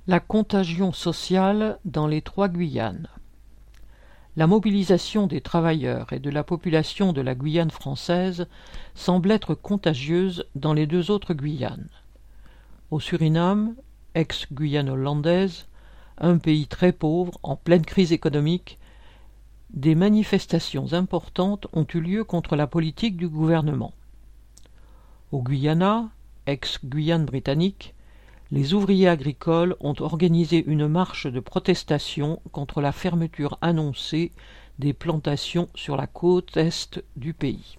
La contagion sociale dans les trois Guyanes. La mobilisation des travailleurs et de la population de la Guyane française semble être contagieuse dans les deux autres Guyanes. Au Suriname, ex-Guyane hollandaise, un pays très pauvre, en pleine crise économique, des manifestations importantes ont eu lieu contre la politique du gouvernement. Au Guyana, ex-Guyane britannique, les ouvriers agricoles ont organisé une marche de protestation contre la fermeture annoncée des plantations sur la côte est du pays.